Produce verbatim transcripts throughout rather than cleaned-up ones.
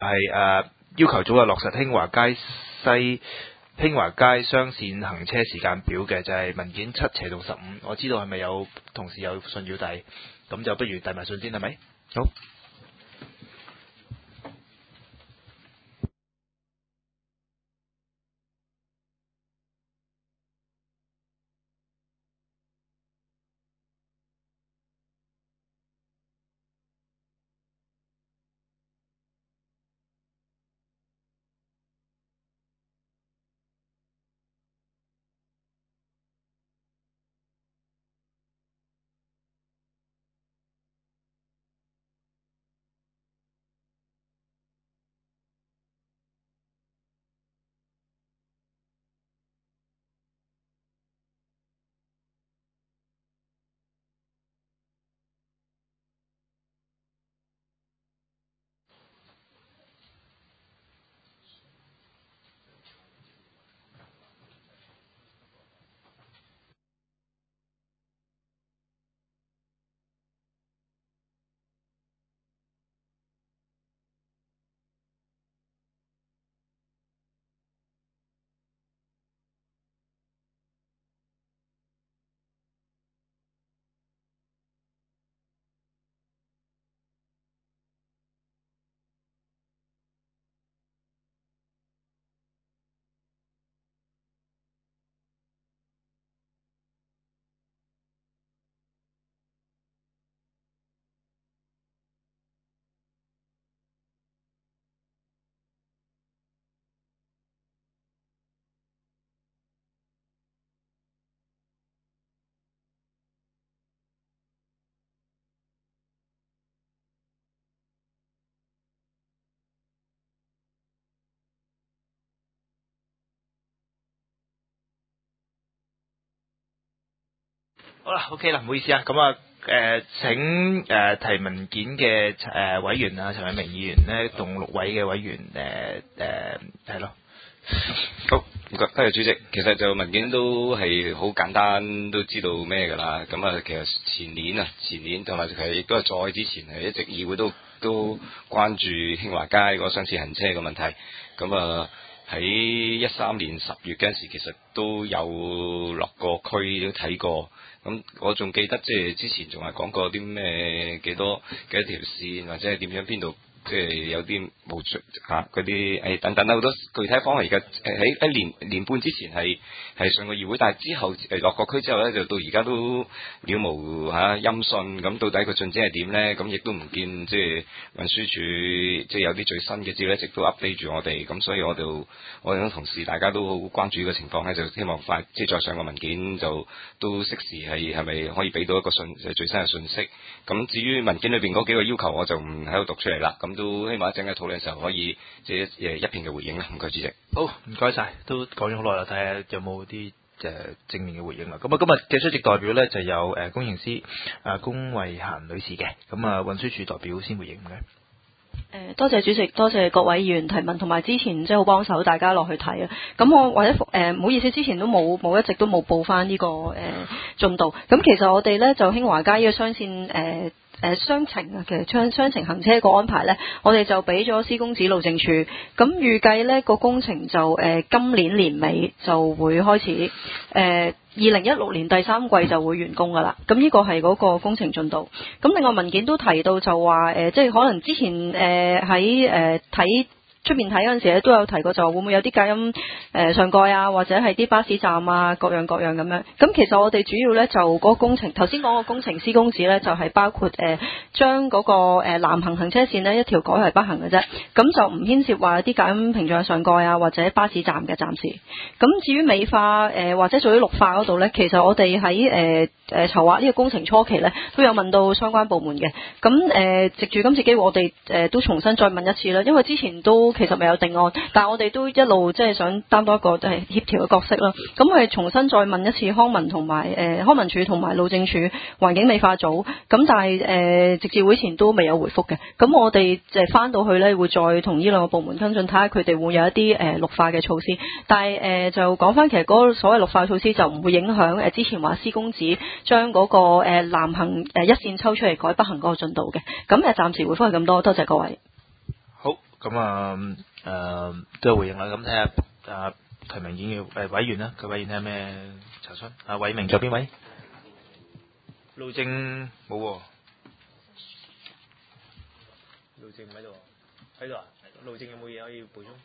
係誒、呃、要求早日落實興華街西興華街雙線行車時間表嘅，就係、是、文件七斜到十五。我知道係咪有同事有信要遞，咁就不如遞埋信先係咪？好。好啦 ，OK 啦，唔好意思啊，咁啊，誒請誒、呃、提文件嘅誒、呃、委員啊，陳偉明議員咧，同六位嘅委員誒誒係咯。 好，唔該，多謝主席。其實就文件都係好簡單，都知道咩㗎啦。咁啊，其實前年啊，前年同埋其實亦都係再之前係一直議會都都關注興華街嗰雙線行車嘅問題。咁啊喺一三年十月嗰陣時，其實都有落過區都睇過。咁我仲記得即係之前仲係講過啲咩幾多幾多條線，或者係點樣邊度。即係有啲冇出嚇嗰啲誒等等啦，好多具體方案而家誒喺一年年半之前係係上過議會，但係之後誒落過區之後咧，就到而家都了無嚇、啊、音訊，咁到底個進展係點咧？咁亦都唔見即係運輸署即係有啲最新嘅資料一直都 update 住我哋，咁所以我哋我哋啲同事大家都好關注呢個情況咧，就希望快即係再上個文件就都適時係係咪可以俾到一個信最新嘅信息？咁至於文件裏邊嗰幾個要求，我就唔喺度讀出嚟啦。咁都希望一陣嘅討論嘅時候可以即係誒一片嘅回應啦。唔該主席。 好，唔該晒，都講咗好耐啦，睇下有冇啲誒正面嘅回應啦。咁啊，今日嘅出席代表咧就有誒工程師啊龔慧嫻女士嘅，咁啊運輸署代表先回應嘅。 誒多謝主席，多謝各位議員提問，同埋之前即係好幫手大家落去睇啊。咁我或者誒唔好意思，之前都冇冇一直都冇報翻呢個誒進度。咁其實我哋咧就興華街呢個雙線誒。呃誒雙程啊，其實雙雙程行車個安排呢，我哋就俾咗施工指路政處，咁預計呢個工程就誒、呃、今年年尾就會開始，誒二零一六年第三季就會完工噶啦。咁呢個係嗰個工程進度。咁另外文件都提到就話誒、呃，即係可能之前誒喺誒睇。出面睇嗰陣時咧都有提過，就會唔會有啲隔音誒、呃、上蓋啊，或者係啲巴士站啊，各樣各樣咁樣。咁其實我哋主要咧就嗰個工程，頭先講個工程施工紙咧就係、是、包括誒、呃、將嗰、那個、呃、南行行車線呢一條改為北行嘅啫，咁就唔牽涉話啲隔音屏障上蓋啊，或者巴士站嘅暫時。咁至於美化誒、呃、或者屬於綠化嗰度咧，其實我哋喺誒誒籌劃呢個工程初期咧都有問到相關部門嘅。咁誒、呃、藉住今次機會，我哋誒、呃、都重新再問一次啦，因為之前都。其實未有定案，但係我哋都一路即係想擔當一個即係協調嘅角色啦。咁我哋重新再問一次康文同埋誒康文署同埋路政署環境美化組，咁但係誒、呃、直至會前都未有回覆嘅。咁我哋誒翻到去咧會再同呢兩個部門跟進，睇下佢哋會有一啲誒、呃、綠化嘅措施。但係誒、呃、就講翻其實嗰個所謂綠化措施就唔會影響誒之前話施工紙將嗰個誒南行誒一線抽出嚟改北行嗰個進度嘅。咁誒暫時回覆係咁多，多謝各位。 好， 咁啊誒都有回應啦。咁睇下啊提名議員誒委員啦，佢委員睇下咩查詢？阿偉明仲有邊位？路政冇喎，路政唔喺度喎，喺度啊？路政有冇嘢可以補充？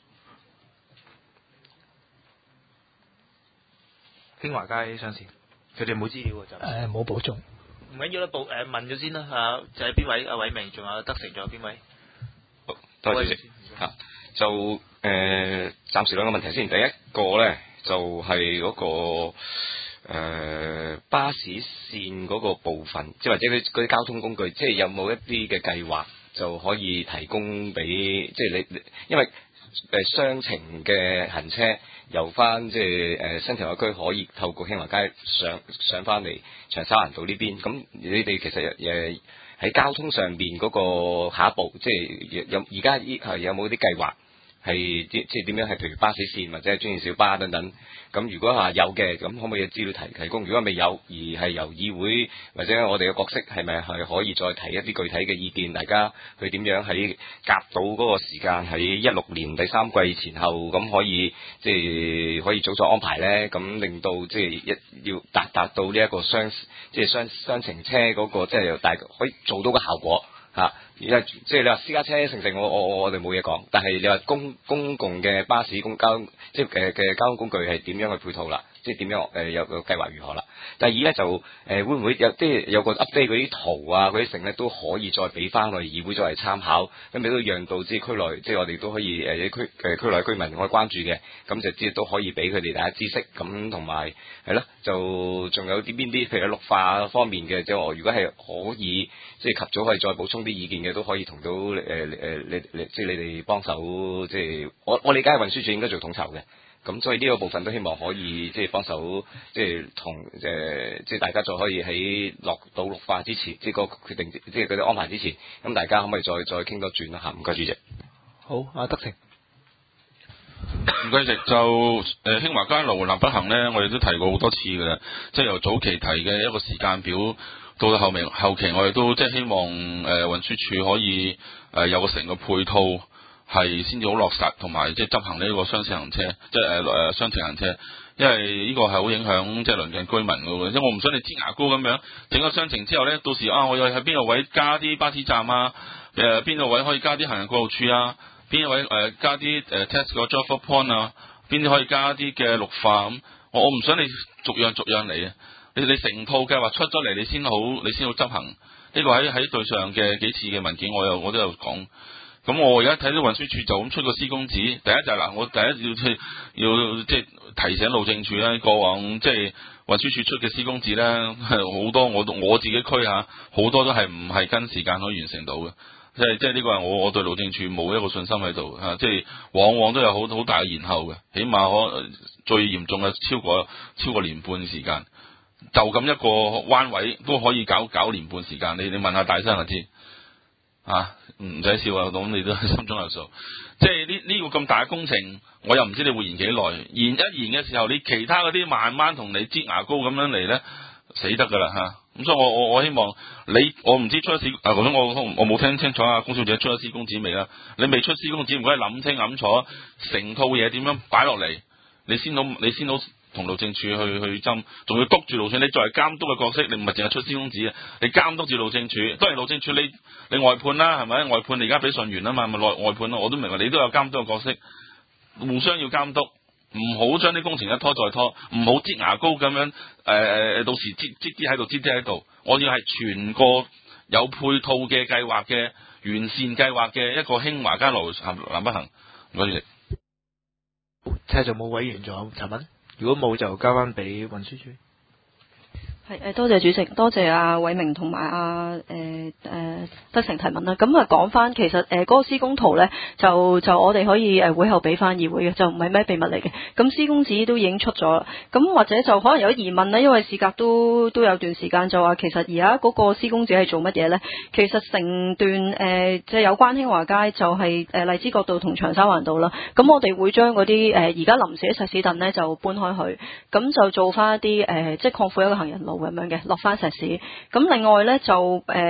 興華街商線，佢哋冇資料喎就。 誒冇補充。 唔緊要啦，報誒問咗先啦嚇，就係邊位？阿偉明，仲有德成，仲有邊位？ 好，多謝主席嚇。就誒、呃，暫時兩個問題先。第一個咧就係、是、嗰、那個、呃、巴士線嗰個部分，即係或者佢嗰啲交通工具，即係有冇一啲嘅計劃就可以提供俾，即係你，因為誒雙程嘅行車由翻即係誒新田海區可以透過興華街上上翻嚟長沙灣道呢邊，咁你哋其實誒喺交通上邊嗰個下一步，即係有而家依係有冇啲計劃？係即即係點樣？係譬如巴士線或者係專營小巴等等。咁如果話有嘅，咁可唔可以有資料提提供？如果未有，而係由議會或者我哋嘅角色，係咪係可以再提一啲具體嘅意見？大家去點樣喺夾到嗰個時間喺一六年第三季前後，咁可以即係可以早作安排咧？咁令到即係一要達達到呢一個雙即係雙雙程車嗰個即係又大可以做到個效果。嚇！而家即係你話私家車成成，我我我我哋冇嘢講。但係你話公公共嘅巴士公交，即係嘅嘅交通工具係點樣去配套啦？即係點樣誒、呃、有個計劃如何啦？第二咧就誒、呃、會唔會有即係有個 update 嗰啲圖啊嗰啲成咧都可以再俾翻我哋議會作為參考，咁你都讓到即係區內即係我哋都可以誒啲區誒區內居民可以關注嘅，咁就即係都可以俾佢哋大家知識。咁同埋係咯，就仲有啲邊啲譬如綠化方面嘅，即係我如果係可以即係及早可以再補充啲意見嘅，都可以同到誒誒你你即係你哋幫手，即係我我理解運輸署應該做統籌嘅。咁所以呢個部分都希望可以即係幫手，即係同誒即係大家再可以喺落到綠化之前，即係個決定，即係佢哋安排之前，咁大家可唔可以再再傾多轉啦嚇？唔該主席。 好，阿德成。 唔該主席，就誒興華街路南北行咧，我哋都提過好多次嘅啦，即係由早期提嘅一個時間表，到到後面後期我哋都即係希望誒運輸署可以誒、呃、有個成個配套。係先至好落實，同埋即係執行呢個雙程行車，即係誒誒雙程行車，因為呢個係好影響即係鄰近居民嘅喎。因為我唔想你擠牙膏咁樣整個雙程之後咧，到時啊我又喺邊個位加啲巴士站啊，誒邊個位可以加啲行人過路處啊，邊個位誒、呃、加啲誒、呃、test 個 drop point 啊，邊啲可以加啲嘅綠化咁。我我唔想你逐樣逐樣嚟啊，你你成套計劃出咗嚟，你先好你先好執行。呢、這個喺喺對上嘅幾次嘅文件，我有我都有講。咁我而家睇到運輸署就咁出個施工紙，第一就係嗱，我第一要即要即係提醒路政署咧，過往即係運輸署出嘅施工紙咧，係好多我我自己區嚇，好多都係唔係跟時間可以完成到嘅，即係即係呢個係我我對路政署冇一個信心喺度嚇，即係往往都有好好大嘅延後嘅，起碼可最嚴重嘅超過超過年半時間，就咁一個彎位都可以搞搞年半時間，你你問下大生就知。啊，唔使笑啊，咁你都心中有數。即係呢呢個咁大嘅工程，我又唔知你會延幾耐。延一延嘅時候，你其他嗰啲慢慢同你擠牙膏咁樣嚟咧，死得噶啦嚇。咁、啊、所以我我我希望你，我唔知出咗施啊，咁我我冇聽清楚啊，龔小姐出咗施工紙未啦？你未出施工紙，唔該諗清諗楚，成套嘢點樣擺落嚟，你先好你先好。同路政署去去針，仲要督住路政署。你作為監督嘅角色，你唔係淨係出施工紙啊，你監督住路政署。當然路政署你你外判啦，係咪？外判你而家俾順源啊嘛，咪內外判咯。我都明白，你都有監督嘅角色，互相要監督，唔好將啲工程一拖再拖，唔好擠牙膏咁樣誒誒、呃，到時擠擠啲喺度，擠啲喺度。我要係全個有配套嘅計劃嘅完善計劃嘅一個興華街路南北行。唔該主席。 睇下仲冇委員仲有查問？如果冇就交翻俾運輸署。 係誒，多謝主席，多謝阿偉明同埋阿誒誒德成提問啦。咁啊講翻，其實誒嗰、呃那個施工圖咧，就就我哋可以誒會後俾翻議會嘅，就唔係咩秘密嚟嘅。咁施工紙都已經出咗啦。咁或者就可能有疑問咧，因為事隔都都有段時間，就話其實而家嗰個施工紙係做乜嘢咧？其實成段誒即係有關興華街就係誒荔枝角道同長沙灣道啦。咁我哋會將嗰啲誒而家臨時嘅石屎凳咧就搬開去，咁就做翻一啲誒、呃、即係擴闊一個行人路。咁樣嘅落翻石屎，咁另外咧就誒、呃、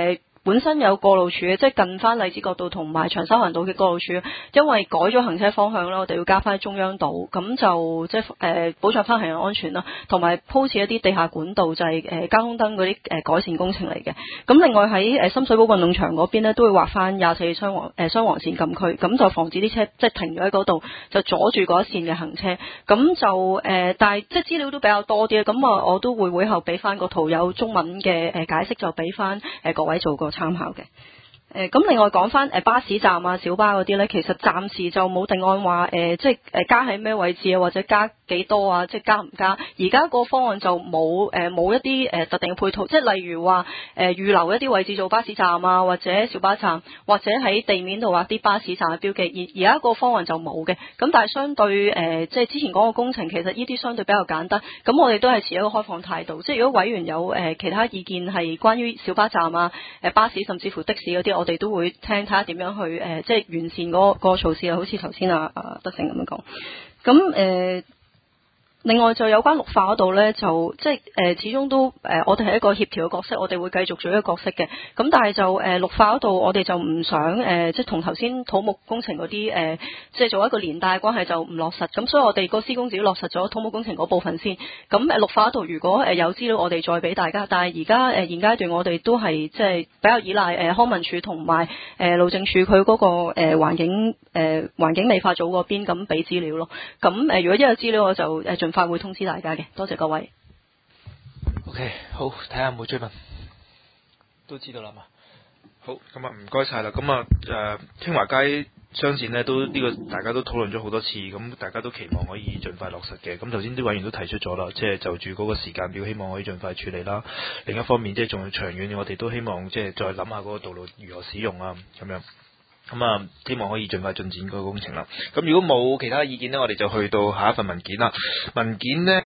本身有過路處嘅，即係近翻荔枝角道同埋長沙灣道嘅過路處，因為改咗行車方向啦，我哋要加翻中央道，咁就即係誒、呃、保障翻行人安全啦，同埋鋪設一啲地下管道，就係、是、誒、呃、交通燈嗰啲誒改善工程嚟嘅。咁另外喺誒深水埗運動場嗰邊呢，都會劃翻廿四雙黃誒雙黃線禁區，咁就防止啲車即係停咗喺嗰度，就阻住嗰一線嘅行車。咁就誒、呃，但係即係資料都比較多啲，咁啊我都會會後俾翻個圖有中文嘅誒解釋，就俾翻誒各位做個參考嘅。誒咁另外講翻誒巴士站啊、小巴嗰啲咧，其實暫時就冇定案話誒、呃，即係誒加喺咩位置啊，或者加幾多啊，即係加唔加？而家個方案就冇誒冇一啲誒、呃、特定嘅配套，即係例如話誒、呃、預留一啲位置做巴士站啊，或者小巴站，或者喺地面度畫啲巴士站嘅標記。而而家個方案就冇嘅。咁但係相對誒、呃，即係之前講個工程，其實呢啲相對比較簡單。咁我哋都係持一個開放態度，即係如果委員有誒、呃、其他意見係關於小巴站啊、誒、呃、巴士甚至乎的士嗰啲，我哋都會聽睇下點樣去誒、呃，即係完善嗰、那個那個措施啊。好似頭先啊啊德成咁樣講，咁誒。呃另外就有關綠化嗰度呢，就即係誒、呃，始終都誒、呃，我哋係一個協調嘅角色，我哋會繼續做一個角色嘅。咁但係就誒、呃、綠化嗰度，我哋就唔想誒、呃，即係同頭先土木工程嗰啲誒，即係做一個連帶關係就唔落實。咁所以我哋個施工只要落實咗土木工程嗰部分先。咁誒綠化嗰度如果誒有資料，我哋再俾大家。但係而家誒現階段我哋都係即係比較依賴誒、呃、康文署同埋誒路政署佢嗰個誒環、呃、境誒環、呃、境美化組嗰邊咁俾資料咯。咁誒、呃、如果一有資料我就誒盡快會通知大家嘅，多謝各位。 OK， 好，睇下有冇追問，都知道啦嘛。好，咁啊唔該晒啦。咁啊誒，興華街雙線呢，都呢、呢個大家都討論咗好多次，咁大家都期望可以盡快落實嘅。咁頭先啲委員都提出咗啦，即係就住嗰個時間表，希望可以盡快處理啦。另一方面，即係仲有長遠，我哋都希望即係再諗下嗰個道路如何使用啊，咁樣。咁啊，希望可以盡快進展嗰個工程啦。咁如果冇其他意見呢，我哋就去到下一份文件啦。文件呢。